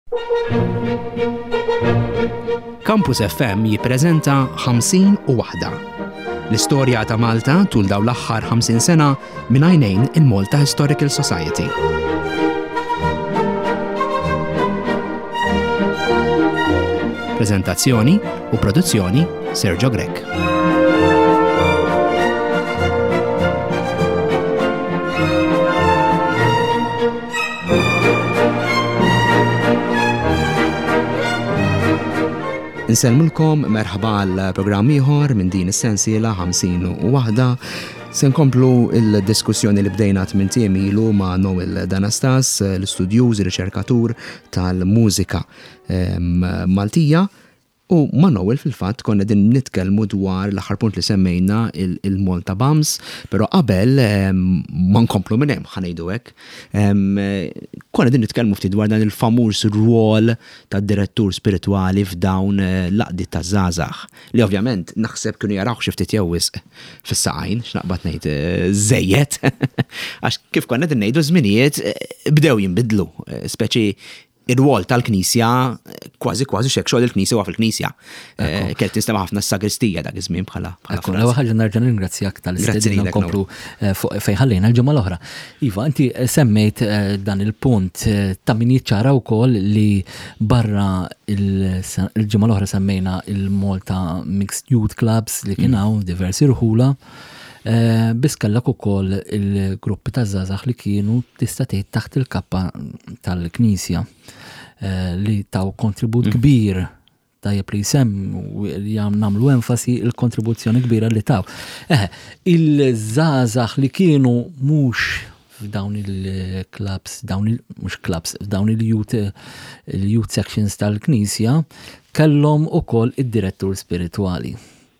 Campus FM jippreżenta 51 l-istorja ta' Malta tul dawn l-aħħar 50 sena minn għajnejn il-Malta Historical Society. Preżentazzjoni u produzzjoni Sergio Grek. Nselmulkom merħba għal-programm ieħor minn din is-sensiela 51. Se nkomplu il-diskussjoni li bdejna minn ilu ma' Noel Danastas, l-studjuż, riċerkatur tal-mużika Maltija. U ma' Noel fil-fatt konna din nitkellmu dwar l-aħħar punt li semmejna il-Malta Bums, però qabel ma nkomplu minn hemm ħanejdu hekk. Konna din nitkellmu ftit dwar dan il-famuż rwol tad-direttur spiritwali f'dawn laqdiet taż-żgħażagħ li ovvjament naħseb kienu jaraw xi ftit wisq fis-saqajn x'naqbad ngħid żejjed għax kif konna din ngħidu żminijiet bdew jinbidlu, speċi ir-rwol tal-Knisja kważi xekk xogħol il-Knisja huwa fil-Knisja. Kelli tinstema' ħafna s-sagristija dak iż-żmien bħala L-ewwel ħaġa nerġa' ningrazzjak tal-istedina nkomplu fejn ħallejna l-ġimgħa l-oħra. Iva, inti semmejt dan il-punt ta' min jiċċara wkoll li barra il-ġimgħa l-oħra semmejna il-Malta Mixed Youth Clubs li kien hawn diversi rħula. Biss kellek ukoll il-gruppi ta' żgħażagħ li kienu tista' tgħid taħt il-kappa tal-Knisja li taw kontribut kbir tajjeb li jsemmu nagħmlu enfasi il-kontribuzzjoni kbira li taw. Il-żgħażagħ li kienu mhux f'dawn il-clubs, f'dawn il-youth sections tal-Knisja kellhom ukoll id-direttur spiritwali.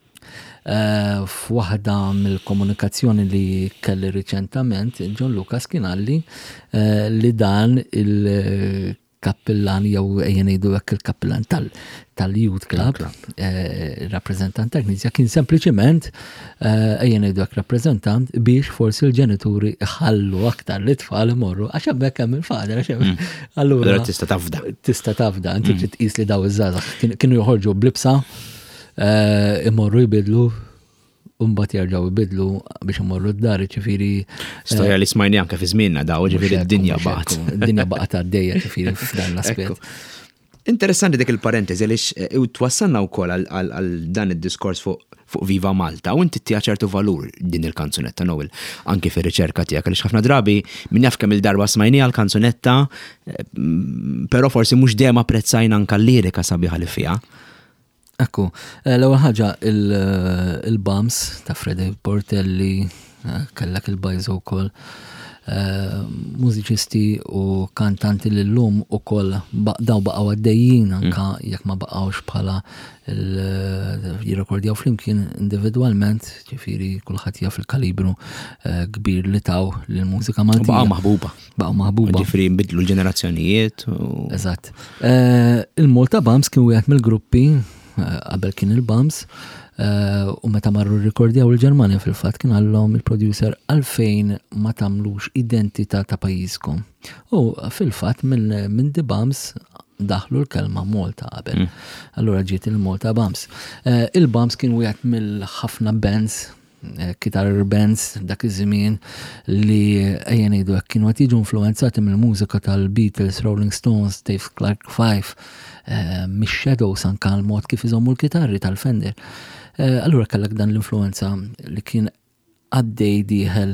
F'waħda mill-komunikazzjoni li kelli riċentament John Lucas kien għalli li dan il-kappellan jew ngħidu hekk il-kappellan tal-Youth Club, rappreżentant tal-Knisja kien sempliċement ngħidu hekk rappreżentant biex forsi l-ġenituri ħallu aktar l-itfal imorru għax hemmhekk hemm il-fader għax allura tista' tafda. Inti trid tqis li daw iż-żgħażagħ kienu joħorġu blibsa imorru jbidlu mbagħad jerġgħu jbidlu biex imorru d-dar, ġifieri. Storja li smajni anke fi żmienna daw, ġifieri d-dinja baqgħet. Id-dinja baqgħet għaddejja ġifieri f'dan l-aspett. Interessanti dik il-parentesi għaliex twassalna wkoll għal dan id-diskors fuq Viva Malta u inti tija ċertu valur din il-kanzunetta Noel anke fir-riċerka tiegħek għaliex ħafna drabi min jaf kemm il-darba smajniha l-kanzunetta però forsi mhux dejjem apprezzajna anke l-lirika sabiħa li fiha. Ekku, l-ewwel ħaġa il-Bums ta' Freddy Portelli, kellek il-Bajzo wkoll, mużiċisti u kantanti li llum ukoll daw baqgħu għaddejjin anke jekk ma baqgħux bħala jirrekordjaw flimkien individwalment, ġifieri kulħadd jaf il-kalibru kbir li taw lill-mużika Maltija. Baqgħu maħbuba. Ġifieri nbidlu l-ġenerazzjonijiet. Eżatt. Il-Malta Bums kien wieħed mill-gruppi qabel kien il-Bums u meta marru rikordjaw il-Ġermanja fil-fatt kien għallhom il-producer għalfejn ma tagħmlux identità ta' pajjiżkom. U fil-fatt minn The Bums daħlu l-kelma Malta qabel. Allura ġiet il-Malta Bums. Il-Bums kien wieħed mill-ħafna bands kitar bands dak iż-żmien li ngħidu hekk kienu qed jiġu influenzati mill-mużika tal-Beatles, Rolling Stones, Dave Clark 5, mix-Shadows anke l-mod kif iżommu l-kitarri tal-Fender. Allura kellek dan l-influenza li kien għaddej dieħel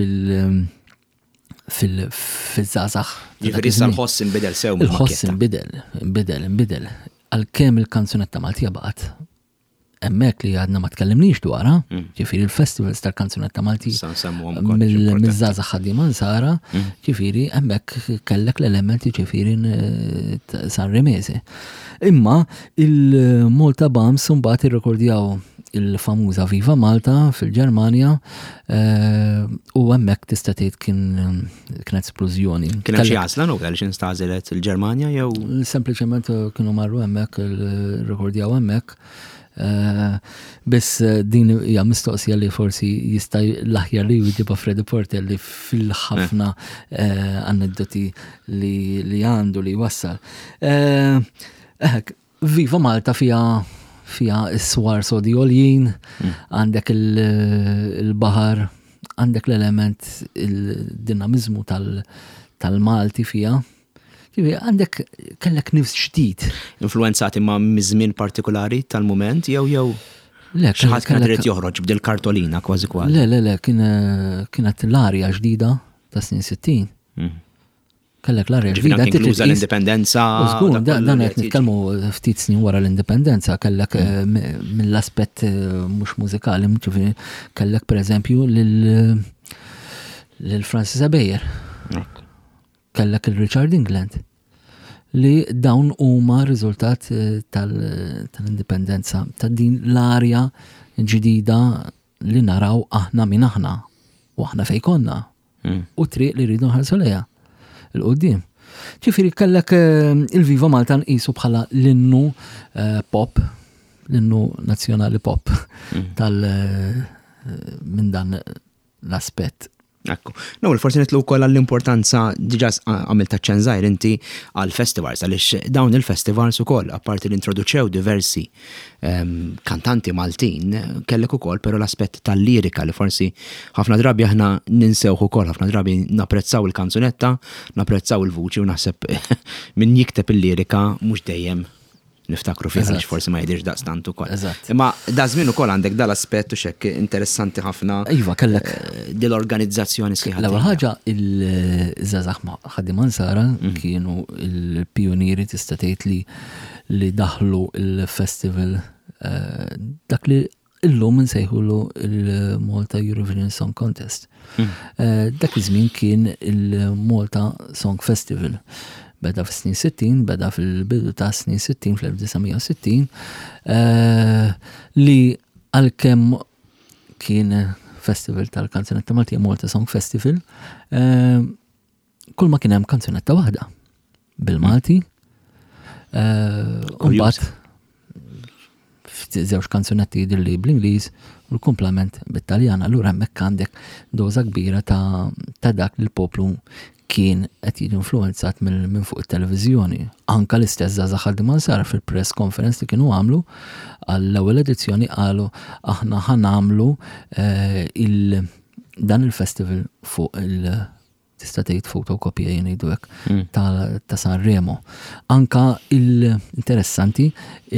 fil-żgħażagħ. Jiġifieri issa l-ħoss inbidel sew mill-makketta. Il-ħoss inbidel. Għalkemm il-kanzunetta Maltija baqgħet hemmhekk li għadna ma tkellimniex dwarha, ġifieri il-festivals tal-kanzunetta Maltija mill-żgħażagħ ħaddiema nsara, ġifieri hemmhekk kellek l-elementi ġifieri Sanremese. Imma il-Malta Bums mbagħad irrekordjaw il-famuża Viva Malta fil-Ġermanja u hemmhekk tista' tgħid kienet esplużjoni. Kien hemm xi għażla għaliex instażilet il-Ġermanja jew sempliċement kienu marru hemmhekk irrekordjaw hemmhekk. Biss din hija mistoqsija li forsi jista' l-aħjar li jġibha Freddy Portelli fil-ħafna aneddoti li għandu li jwassal. Viva Malta fija s-swar sodi għoljin, għandek il-bahar, għandek l-element il-dinamizmu tal-Malti fija. Għandek kellek nifs ġdid. Influenzati ma' mizmin partikolari tal-moment jew xaħat kien rrit joħroġ b'dil kartolina kważi. Le, kienet l-arja ġdida ta' snin 60. Kellek l-arja ġdida. Inkluża l-indipendenza. Użgur, dan qed nitkellmu ftit snin wara l-indipendenza, kellek mill-aspett mhux mużikali, kellek pereżempju lil Francis Abeyer. Kellek il-Richard England li dawn huma riżultat tal-indipendenza ta' din l-arja ġdida li naraw aħna minn aħna u aħna fejn konna u triq li rridu nħarsu lejha il-qudiem. Ġifieri kellek il-Viva Malta nqisu bħala l-innu pop, l-innu nazzjonali pop minn dan l-aspett. Ekku. No, forsi nitlu wkoll għall-importanza diġà għamilta ċenżajr inti għall-festivals, għaliex dawn il-festivals ukoll apparti li introduċew diversi kantanti Maltin, kellek ukoll però l-aspett tal-lirika li forsi ħafna drabi aħna ninsewħ ukoll, ħafna drabi napprezzaw il-kanzunetta, napprezzaw il-vuċi u naħseb min jikteb il-lirika mhux dejjem niftakru fiha għaliex forsi ma jidhirx daqstant ukoll. Imma da żmien ukoll għandek dal-aspett u xekk interessanti ħafna. Iva, kellek dil-organizzazzjoni sħiħa. L-ewwel ħaġa il-żazax ħaddiman Sara kienu il-pionieri tista' tgħid li daħlu il-festival dak li illum insejħulu il-Malta Eurovision Song Contest. Dak iż-żmien kien il-Malta Song Festival. Beda fis-snin 60, beda fil-bidu ta' snin 60 fl-1960 li għalkemm kien festival tal-kanzunetta Maltija Malta Song Festival, kull ma kien hemm kanzunetta waħda bil-Malti. Mbagħad żewġ kanzunetti jidhirli bl-Ingliż u l-komplement bit-Taljan. Allura hemmhekk għandek doża kbira ta' dak li l-poplu kien qed jiġi influenzat minn fuq it-televiżjoni. Anka l-istess żgħażagħ ħaddiman Sara fil-press conference li kienu għamlu għall-ewwel edizzjoni qalu aħna ħanamlu dan il-festival fuq tista' tgħid fotokopja jgħidu hekk ta' Sanremo. Anka interessanti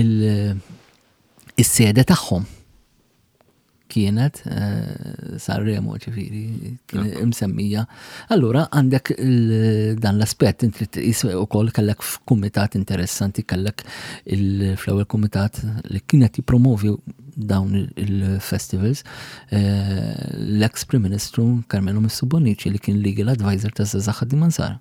is-sede tagħhom kienet Sanremo ġifieri kien imsemmija. Allura għandek dan l-aspett inti tqis ukoll kellek f'kumitat interessanti, kellek fl-ewwel kumitat li kienet jippromovi dawn il-festivals l-ex Prim Ministru Carmelo Missubonici li kien legal advisor ta' żgħażagħ ħaddiman Sara.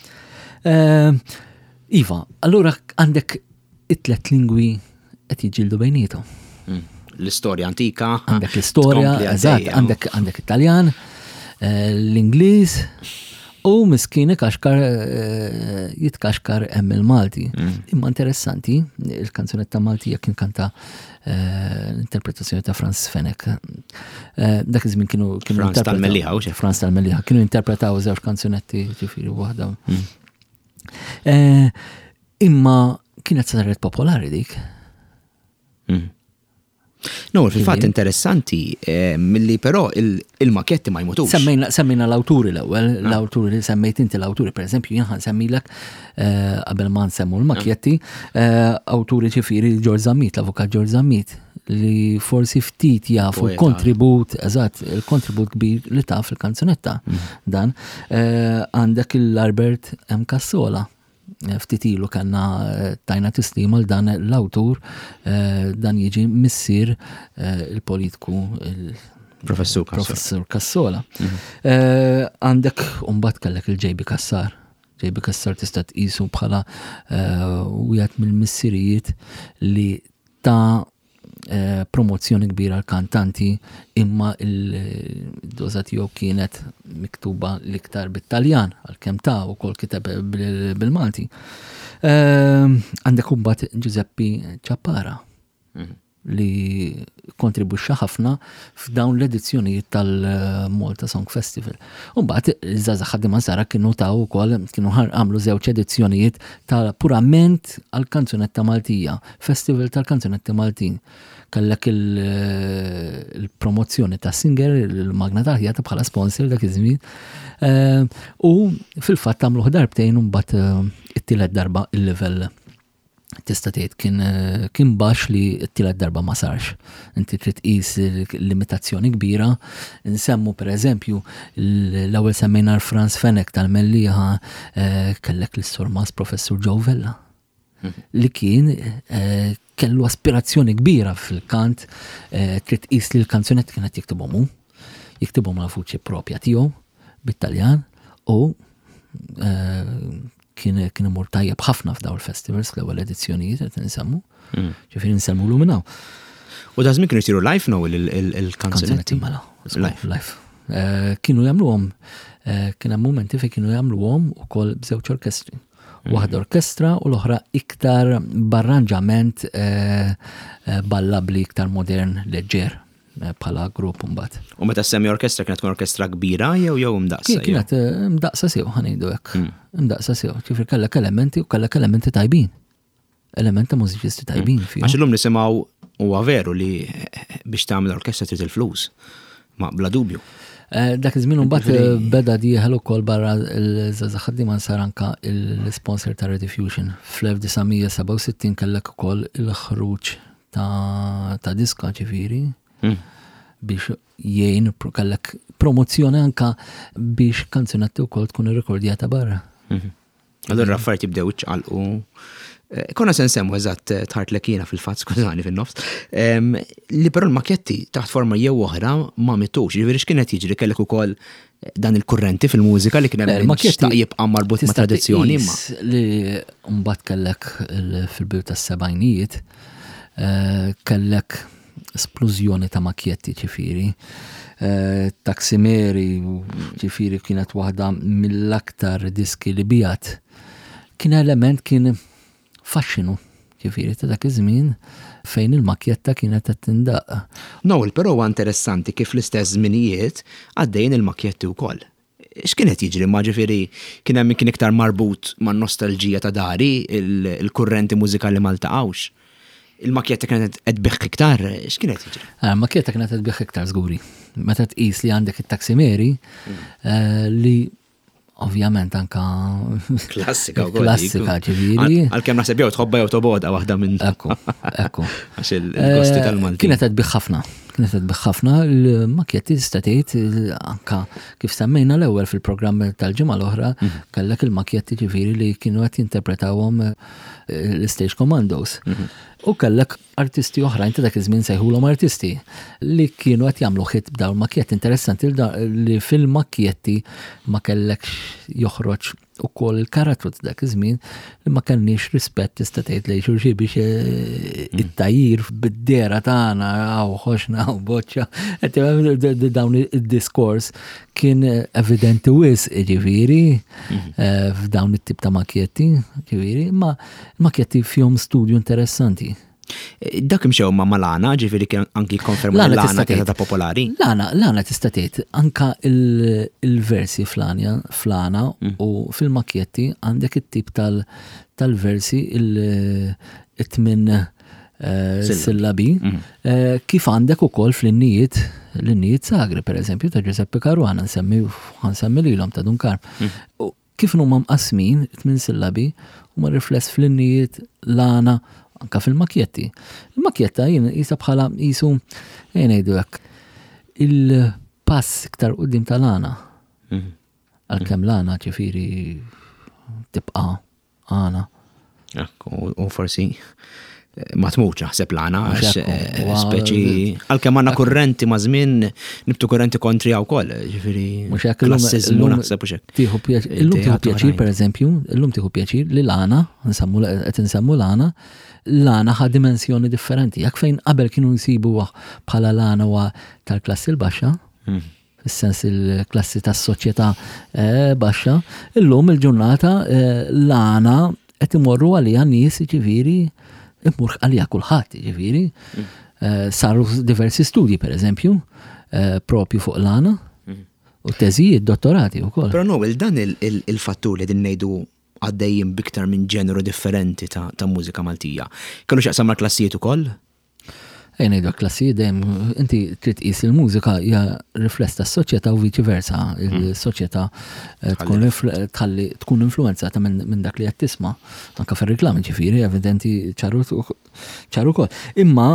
Iva, allura għandek it-tlet lingwi qed jiġġieldu bejniethom. L-istorja antika. Għandek l-istorja, eżatt, għandek Italjan, l-Ingliż u miskin jitkaxkar hemm il-Malti. Imma interessanti, il-kanzunetta Maltija kien kanta l-interpretazzjoni ta' Franz Fenek. Dak iż-żmien kienu Franz tal-Melliħa, Franz tal-Melliħa, kienu interpretaw żewġ kanzunetti ġifieri waħda. Imma kienet saret popolari dik. No, fil-fatt interessanti, milli però il-maketti ma jmutux. Semmejna l-awturi l-ewwel, l-awturi semmejt inti l-awturi, pereżempju jien ħansemmilek qabel ma nsemmu l-maketti, awturi ġifieri George Zammit, l-avukat George Zammit, li forsi ftit jafu l-kontribut, eżatt, il-kontribut kbir li taf fil-kanzunetta dan. Għandek l-Albert M. Cassola. Ftit ilu kanna tajna tislim għal dan l-awtur dan jiġi missier il-politiku Professur Cassola. Għandek mbagħad kellek il-JB Cassar. JB Cassar tista' tqisu bħala wieħed mill-missirijiet li ta' promozzjoni kbira l-kantanti imma il-doza tiegħu kienet miktuba l-iktar bit-Taljan għalkemm ta' ukoll kiteb bil-Malti. Għandek mbagħad Giuseppe Ciappara. li kontribuxxa ħafna f'dawn l-edizzjonijiet tal-Malta Song Festival. Mbagħad iż-żgħażagħ ħaddiema żgħar kienu taw ukoll kienu għamlu żewġ edizzjonijiet ta' purament għall-kanzunetta Maltija, Festival tal-Kanzunetti Maltin. Kellek il-promozzjoni ta' Singer, il-Magna Taħjata bħala sponsor dak iż-żmien. U fil-fatt tagħmlu darbtejn u mbagħad it-tielet darba il-livell tista' tgħid kien baxx li t-tielet darba ma sarx. Inti trid tqis limitazzjoni kbira. Nsemmu pereżempju l-ewwel semmejna Franz Fenek tal-Mellieħa kellek l-Sormas Professur Joe Vella li kien kellu aspirazzjoni kbira fil-kant, trid tqis li l-kanzunetti kienet jiktibhom la vuċi propja tiegħu bit-Taljan u kien imur tajjeb ħafna f'daw il-festivals l-ewwel edizzjonijiet qed insemmu. Ġifieri nsemmulu minnaw. U da żmien kienu jsiru live now il-kanzunetti mela. Live. Kienu jagħmluhom kien hemm mumenti fejn kienu jagħmluhom ukoll b'żewġ orkestri. Waħda orkestra u l-oħra iktar barranġament ballabli iktar modern leġġer bħala grupp mbagħad. U meta semmi orkestra kienet tkun orkestra kbira jew mdaqsa? Kienet mdaqsa sew ħanejdu hekk. Mdaqsa sew, ġifier kellek elementi u kellek elementi tajbin. Elementi mużiċisti tajbin fihom. Għax illum nisimgħu huwa veru li biex tagħmel orkestra trid il-flus. Ma bla dubju. Dak iż-żmien mbagħad beda dieħel ukoll barra l-żgħażagħ ħaddiema sar anke l-sponsor ta' Rediffusion. Fl-1967 kellek ukoll il-ħruġ ta' diska ġifieri biex jgħin kellek promozzjoni anke biex kanzunetti wkoll tkun irrekordjata barra. Allura affarijiet jibdew iċċaqalqu. Konna se nsemmu eżatt tħartlek jiena fil-fatt skużani fin-nofs. Li però l-makjetti taħt forma jew oħra ma mitux, jiġifieri x'kienet jiġri kellek ukoll dan il-kurrenti fil-mużika li kien hemm xtaq jibqa' marbut ma' tradizzjoni imma. Li mbagħad kellek fil-bidu tas-sebgħinijiet kellek esplużjoni ta' makjetti ġifieri. Taksimeri ġifieri kienet waħda mill-aktar diski li bijat. Kien element kien faxxinu ġifieri ta' dak iż-żmien fejn il-makjetta kienet qed tindaq. Noel, però huwa interessanti kif l-istess żminijiet għaddejjin il-makjetti wkoll. X'kienet jiġri ma' ġifieri kien hemm kien iktar marbut man-nostalġija ta' dari, il-kurrenti mużikali ma ltaqgħux. Il-makjetta kienet qed tbiħħ iktar, x'kienet jiġri? Il-makjetta kienet qed tbiħħ iktar żguri. Meta tqis li għandek it-taksimeri li ovvjament anka klassika ġifieri. Għalkemm naħseb jew tħobba jew toboda waħda minn Ekku. Għax il-kosti tal-Malti. Kienet qed tbiħ ħafna l-makjetti tista' tgħid anka kif semmejna l-ewwel fil-programm tal-ġimgħa l-oħra kellek il-makjetti ġifieri li kienu qed jinterpretawhom l-Stage Commandos. U kellek artisti oħrajn ta' dak iż-żmien sejħulhom artisti li kienu qed jagħmlu ħitt b'dawn il-makjetti. Interessanti li fil-makjetti ma kellekx joħroġ ukoll il-karattru ta' dak iż-żmien li ma kenniex rispett tista' tgħid lejn xulxin biex it-tajjir bid-dera tagħna aw ħoxna u boċċa. Qed dawn id-diskors kien evidenti wisq ġifieri f'dawn it-tip ta' makjetti ġifieri, imma makjetti fihom studju interessanti. Dak imxew ma' Lana, ġifieri kien anki konferma Lana kienet ta' popolari. Lana tista' tgħid anka il-versi fl-Lana u fil-makjetti għandek it-tip tal-versi it-tmin sillabi kif għandek ukoll fl-innijiet l-innijiet sagri pereżempju ta' Giuseppe Caruana nsemmi lilhom ta' Dunkar. Kif huma mqasmin it-tmin sillabi huma rifless fl-innijiet Lana anka fil-makjetti. Il-makjetta jisa bħala jisu ngħidu hekk il-pass iktar qudiem tal-Lana. Għalkemm Lana ġifieri tibqa' għana. U forsi ma tmutx naħseb Lana għax speċi għalkemm għandna kurrenti ma' żmien nibtu kurrenti kontri wkoll, ġifieri klassiżmu naħseb u hekk. Illum tieħu pjaċir pereżempju, illum tieħu pjaċir li Lana qed insemmu Lana ħa dimensjoni differenti. Jekk fejn qabel kienu nsibu bħala Lana wa tal-klassi l-baxxa, fis-sens il-klassi tas-soċjetà baxxa, illum il-ġurnata Lana qed imorru għalija nies ġifieri immur għalija kulħadd, ġifieri. Saru diversi studji pereżempju, propju fuq l-għana, u teżijiet, dottorati wkoll. Però Noel, dan il-fattur li din ngħidu għaddejjin biktar minn ġenru differenti ta' mużika Maltija. Kellu x'jaqsam mal-klassijiet ukoll? Ngħidu klassijiet dejjem inti trid tqis il-mużika hija rifless tas-soċjetà u viċi versa. Il-soċjetà tkun influenzata minn dak li qed tisma' anke fir-riklami ġifieri evidenti ċaru wkoll. Imma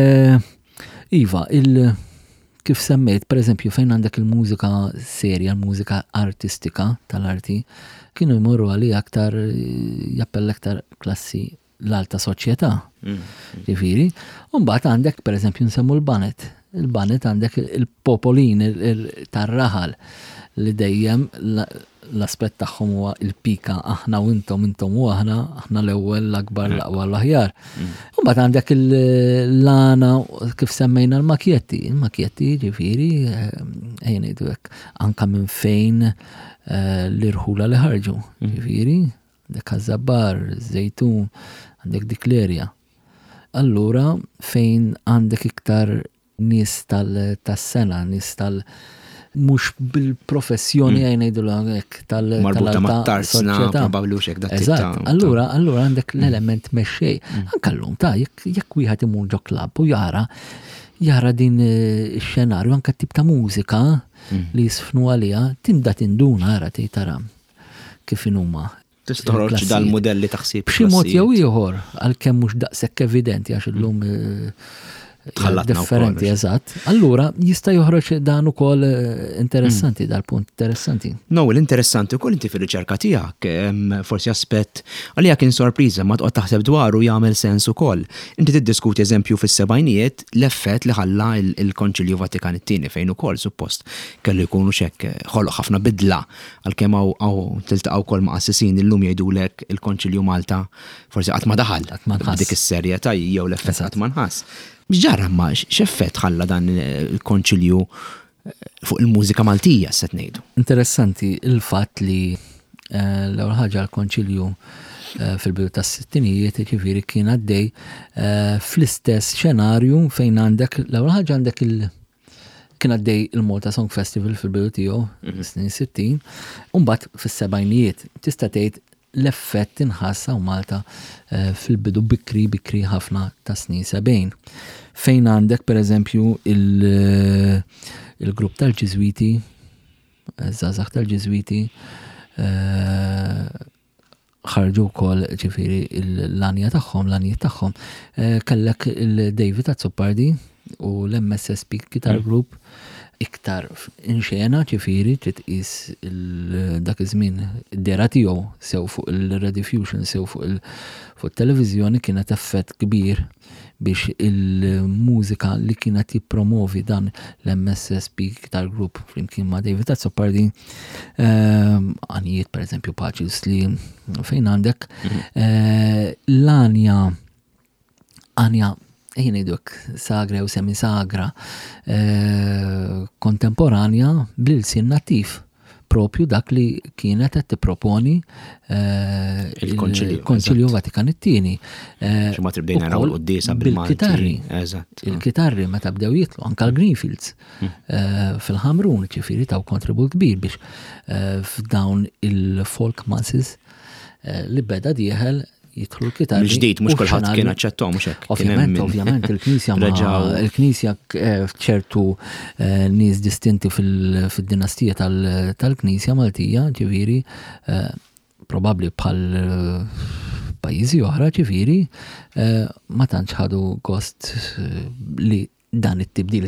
iva kif semmejt, pereżempju, fejn għandek il-mużika serja, il-mużika artistika tal-arti, kienu jmorru għalija aktar jappell aktar klassi l-alta soċjetà. Ġifieri, u mbagħad għandek pereżempju nsemmu l-banet. Il-banet għandek il-popolin tar-raħal li dejjem l-aspett tagħhom huwa il-pika aħna u intom u aħna l-ewwel l-akbar l-aqwa l-aħjar. U mbagħad għandek l-lana kif semmejna l-makjetti. Il-makjetti ġifieri ejja ngħidu hekk anke minn fejn l-irħula li ħarġu. Ġifieri, għandek Ħażabbar, Żejtun, għandek dik l-erja. Allura fejn għandek iktar nies tas-sena, nies mux bil-professjoni għajnejdu l-għek tal-alta soċjetà. Eżatt, allura għandek l-element meċċej. Ankallum ta' jekk wieħed imur ġo klabb u jara din il-xenarju, anka tip ta' mużika li jisfnu għalija, timda tinduna għara tara kif inhuma. Tistoħroġ dal-modelli taħsib. B'xi mod jew ieħor għalkemm mhux daqshekk evidenti għax illum differenti, eżatt. Allura jista' joħroġ dan ukoll interessanti, dal-punt interessanti. No, l-interessanti ukoll inti fir-riċerka tiegħek forsi aspett għalija kien sorpriża ma tqgħod taħseb dwaru jagħmel sens ukoll. Inti tiddiskuti eżempju fis-sebgħinijiet l-effett li ħalla il-Konċilju Vatikan it-tieni fejn ukoll suppost kellu jkunu xekk ħoloq ħafna bidla għalkemm hawn tiltaqgħu wkoll ma' assissin illum jgħidulek il-Konċilju Malta forsi qatt ma daħal dik is-serjetà jew l-effett qatt ma nħass. Ġarra ma x'effett ħalla dan il-konċilju fuq il-mużika Maltija set ngħidu. Interessanti il-fatt li l-ewwel ħaġa l-konċilju fil-bidu tas-sittinijiet ġifieri kien għaddej fl-istess xenarju fejn għandek l-ewwel ħaġa għandek kien għaddej il-Malta Song Festival fil-bidu tiegħu snin 60, u mbagħad fis-sebgħinijiet tista' tgħid l-effett inħassa u Malta fil-bidu bikri ħafna ta' snin 70. Fejn għandek pereżempju il-grupp tal-Ġiżwiti, żgħażagħ tal-Ġiżwiti, ħarġu wkoll ġifieri l-għanijiet tagħhom, kellek il-David Azzopardi u l-MSSP Guitar Group iktar inxena ġifieri trid tqis dak iż-żmien id-dera tiegħu sew fuq il-rediffusion sew fuq it-televiżjoni kienet effett kbir biex il-mużika li kienet jippromovi dan l-MSSP Guitar Group flimkien ma' David Azzopardi għanijiet pereżempju Paċis li fejn għandek l-għanja jgħiduk sagra u semisagra kontemporanja bil-sin nattiv propju dak li kienet qed tipproponi il-Konċilju Vatikan it-tieni. Ma tibdejna naraw l-quddiesa bil-kitarri. Il-kitarri meta bdew jitlu anke l-Greenfields fil-Ħamrun ġifieri taw kontribut kbir biex f'dawn il-folk masses li beda dieħel jidħlu l-kitarri. Ġdid, mhux kulħadd kien aċċettom mhux hekk. Ovvjament il-Knisja ċertu nies distinti fid-dinastija tal-Knisja Maltija, ġifieri probabbli bħal pajjiżi oħra ġifieri ma tantx ħadu gost li dan it-tibdil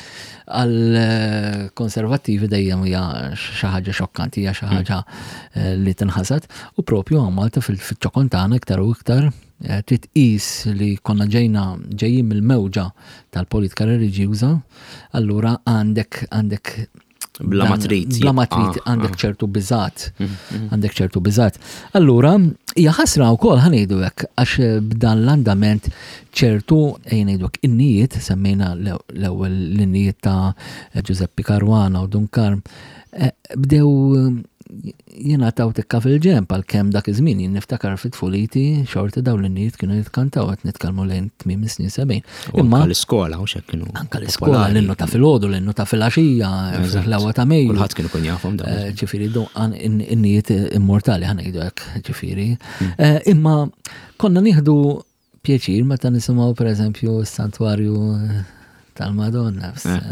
għal konservattivi dejjem hija xi ħaġa xokkanti, hija xi ħaġa li tinħasad u propju Malta fil-ċokontana iktar u iktar trid tqis li konna ġejjin mill-mewġa tal-politika reliġjuża, allura għandek bla matrit għandek ċertu biżgħat. Allura hija ħasra wkoll ħanejdu hekk għax b'dan l-andament ċertu ngħidlek in-nijiet semmejna l-ewwel l-nijiet ta' Giuseppe Caruana u Dunkarm bdew jiena taw tikka fil-ġemp għal-kem dak iż-żmien jien niftakar fit-tfuliti xorta dawn l-niet kienu jitkantaw qed nitkellmu lejn tmiem is-snin 70. Imma l-iskola u x'hekk kienu. Anke l-iskola l-innu ta' filgħodu, l-innu ta' filgħaxija, fl-ewwa ta' Mejju. Kulħadd kienu kun jafhom dawn. Ġifieri in-niet immortali ħanejdu hekk, ġifieri. Imma konna nieħdu pjaċir meta nisimgħu pereżempju s-santwarju tal-Madonna,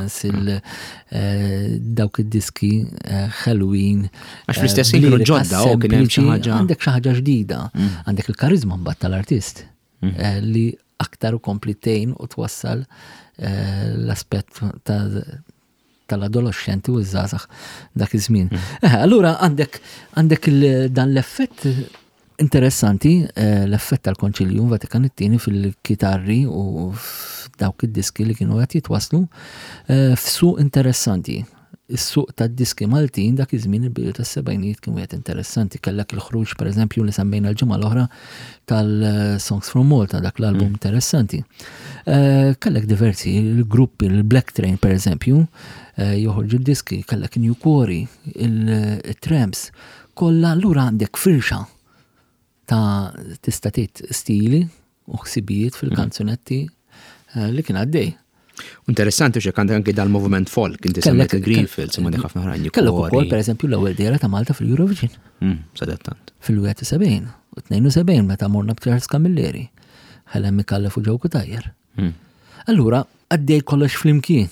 dawk id-diski Halloween. Għax fl-istess kienu ġodda u kien hemm xi ħaġa. Għandek xi ħaġa ġdida, għandek il-karizma mbagħad tal-artist li aktar u kompli u twassal l-aspett tal-adolescenti u żgħażagħ dak iż-żmien. Allura għandek dan l-effett interessanti, l-effett tal-Konċilju Vatikan it-tieni fil-kitarri u dawk id-diski li kienu qed jitwasslu f'suq interessanti. Is-suq tad-diski Maltin dak iż-żmien il-bidu tas-sebgħinijiet kienu qed interessanti. Kellek il-ħruġ pereżempju li semmejna l-ġimgħa l-oħra tal-Songs from Malta, dak l-album interessanti. Kellek diversi il-gruppi, il-Black Train pereżempju, joħorġu d-diski, kellek New Quarry, il-Tramps, kollha allura għandek firxa ta' tista' tgħid stili u ħsibijiet fil-kanzunetti li kien għaddej. Interessanti x'hekk għandek anke dal-movement folk, inti semmejt il-Greenfields imma ħafna ħrajn. Kellek ukoll pereżempju l-ewwel dejra ta' Malta fil-Eurovision. Sadattant. Fil-71 u 72 meta morna b'Charles Camilleri. Ħelem mikallef u ġew kutajjer. Allura għaddej kollox flimkien.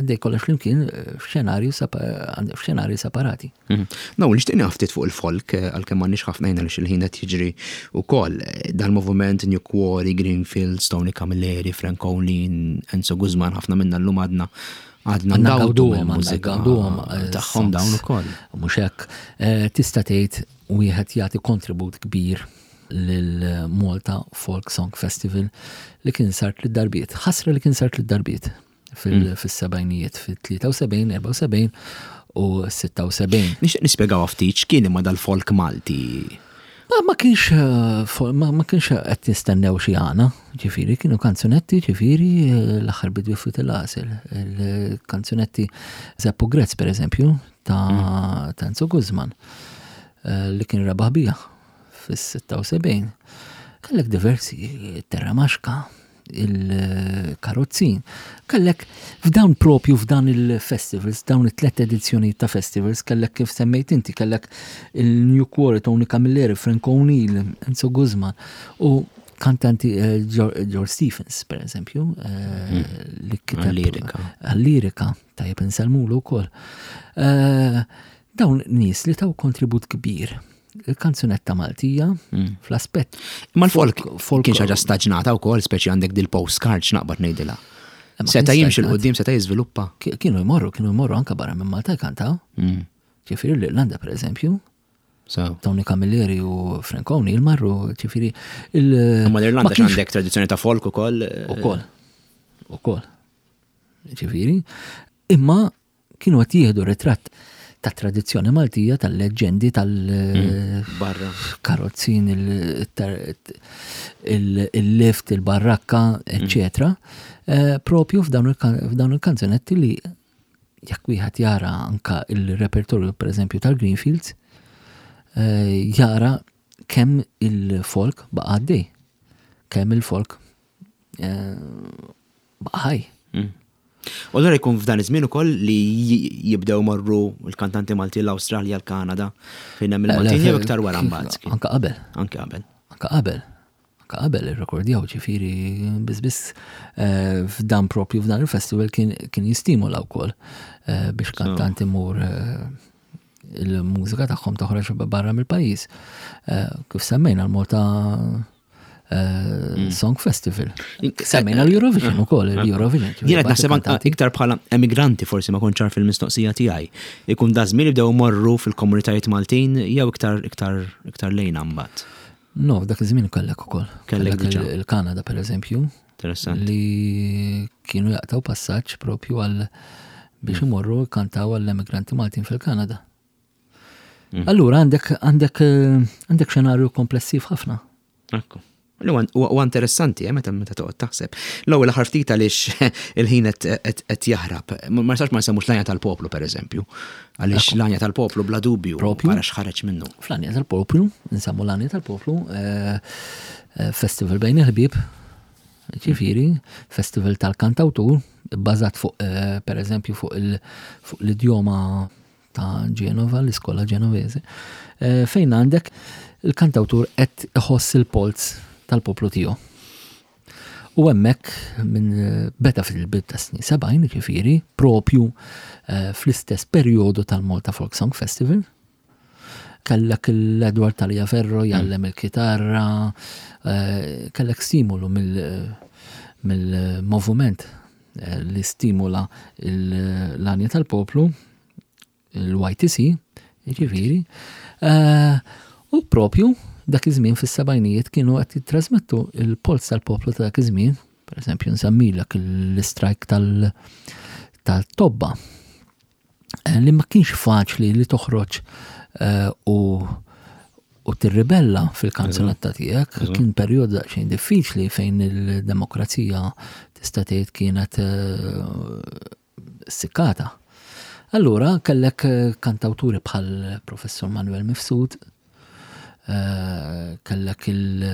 F'xenarji separati. No, nixtieq ftit fuq il-folk għalkemm m'għandniex ħafna li xil-ħin qed jiġri wkoll dal-moviment New Quarry, Greenfields, Tony Camilleri, Frank O'Neill, Enzo Guzman, ħafna minna llum għadna ngawduhom tagħhom dawn ukoll. Mhux hekk tista' tgħid wieħed jagħti kontribut kbir lil Malta Folk Song Festival li kien sart lid-darbiet. Ħasra li kien sart lid-darbiet fil-sebgħinijiet, fil-73, 74 u 76. Nixtieq nispjegaw ftit x'kien imma dal-folk Malti. Ma kienx qed jistennew xi għana, ġifieri kienu kanzunetti, ġifieri l-aħħar bidwi fuq il-qasel. Il-kanzunetti Zeppo Grezz pereżempju ta' Enzo Guzman li kien rebaħ biha fis-76. Kellek diversi Terra Maxka, il-Karozzin. Kellek f'dan il-festivals, dawn it-tlet edizzjoni ta' festivals, kellek kif semmejt inti, kellek il-New Quarry, Tony Camilleri, Frank O'Neill, Enzo Guzman u kantanti George Stephens, per eżempju, li kitab għall-lirika ta' Jeben Salmulu wkoll. Dawn nies li taw kontribut kbir. Il-kanzunetta Maltija fl-aspett. Imma l-folk kien xi ħaġa staġnata wkoll, speċi għandek dil-postcard x'naqbad ngħidilha. Seta' jimxi l-qudiem, seta' jiżviluppa. Kienu jmorru anke barra minn Malta jkantaw. Ġifieri l-Irlanda pereżempju. Tony Camilleri u Frank O'Neill marru ġifieri imma l-Irlanda x'għandek tradizzjoni ta' folk ukoll. Ukoll. Ġifieri. Imma kienu qed jieħdu ritratt ta' tradizzjoni Maltija, tal-leġendi, tal-barra, karozzin, il-lift, il-barrakka, eccetera, propju f'dawn il-kanzunetti li jekk wieħed jara anka il-repertorju pereżempju tal-Greenfields, jara kemm il-folk baqa' għaddej, kemm il-folk baqa' ħaj. U l jkun f'dan iż-żmien ukoll li jibdew marru l-kantanti Malti l-Awstralja, l-Kanada, fejn hemm il-Maltin jew iktar wara mbagħad. Anke qabel irrekordjaw ġifieri biss f'dan propju f'dan il-festival kien jistimula wkoll biex kantanti mur il-mużika tagħhom toħroġ barra mill-pajjiż. Kif semmejna l-Malta Song Festival. Semmejna l-Eurovision ukoll, l-Eurovision. Jien qed naħseb iktar bħala emigranti forsi ma kontx ċar fil-mistoqsija tiegħi. Ikun da żmien jibdew morru fil-komunitajiet Maltin jew iktar lejna mbagħad. No, dak iż-żmien kellek ukoll. Kellek il-Kanada pereżempju. Interessanti. Li kienu jaqtaw passaġġ propju għal biex imorru kantaw għall-emigranti Maltin fil-Kanada. Allura għandek xenarju komplessiv ħafna. Ekku. U interessanti, meta toqgħod taħseb. L-ewwel ħarftit għaliex il-ħin qed jaħrab. Ma nistax ma nsemmux l-Anja tal-Poplu pereżempju. Għaliex l-Anja tal-Poplu bla dubju wara x'ħareġ minnu. Fl-Anja tal-Poplu, nsemmu l-Anja tal-Poplu, festival bejn il-ħbieb, ġifieri, festival tal-kantawtur, bbażat fuq pereżempju fuq l-idjoma ta' Ġenova, l-iskola ġenovese, fejn għandek il-kantawtur qed iħoss il-polz tal-poplu tiegħu. U hemmhekk minn beta fil-bid ta' snin 70, ġifieri, propju fl-istess perjodu tal-Malta Folk Song Festival, kellek l-Edward Taliaferro jgħallem il-kitarra, kellek stimulu mill-moviment li stimula l-Anja tal-Poplu, il-YTC, ġifieri, u propju dak iż-żmien fis-sebgħinijiet kienu qed jittrasmettu il-polz tal-poplu ta' dak iż-żmien, pereżempju nsemmilek l-istrajk tal-tobba, li ma kienx faċli li toħroġ u tirribella fil-kanzunetta tiegħek, kien perjodu daqsxejn diffiċli fejn il-demokrazija tista' tgħid kienet sikkata. Allura kellek kantawturi bħal Professor Manuel Mifsud, kellek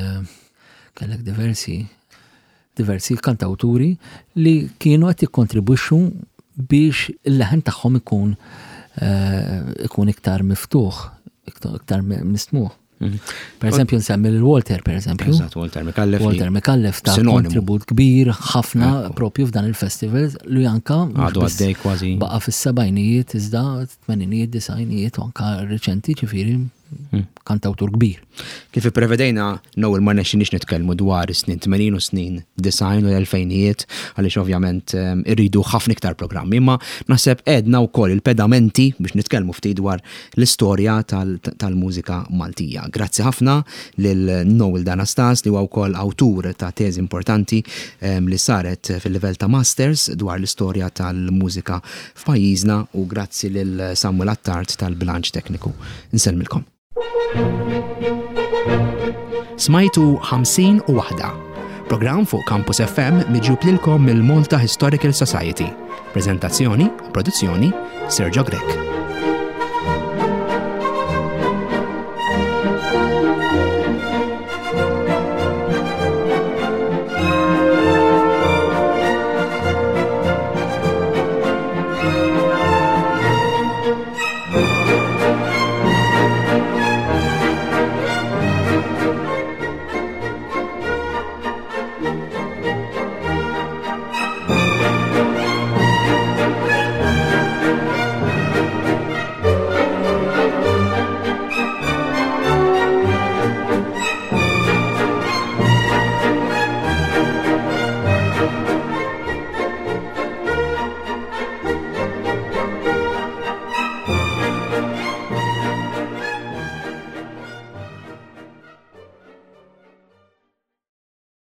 diversi kantawturi li kienu qed jikkontribwixxu biex il-leħen tagħhom ikun iktar miftuħ, iktar mismuħ. Per eżempju nsemmi l-Walter, per eżempju. Walter Mikallef ta' kontribut kbir ħafna propju f'dan il-festival li anka għadu għaddej kważi baqa fis-sebgħinijiet iżda 80-ijiet, 90-ijiet u anka reċenti ġifieri kantawtur kbir. Kif ipprevedejna Noel ma nexxinix nitkellmu dwar is-snin 80 u snin 90 u l-2000iet għaliex ovvjament irridu ħafna iktar programmi, imma naħseb qedna wkoll il-pedamenti biex nitkellmu ftit dwar l-istorja tal-mużika Maltija. Grazzi ħafna lil Noel Danastas li huwa wkoll awtur ta' teżi importanti li saret fil-livell ta' masters dwar l-istorja tal-mużika f'pajjiżna u grazzi lil Samuel Attard tal-bilanċ tekniku. Nsellmilkom. Smajtu 51, program fuq Campus FM miġjub lilkom mill-Malta Historical Society. Prezentazzjoni u produzzjoni Sergio Grek.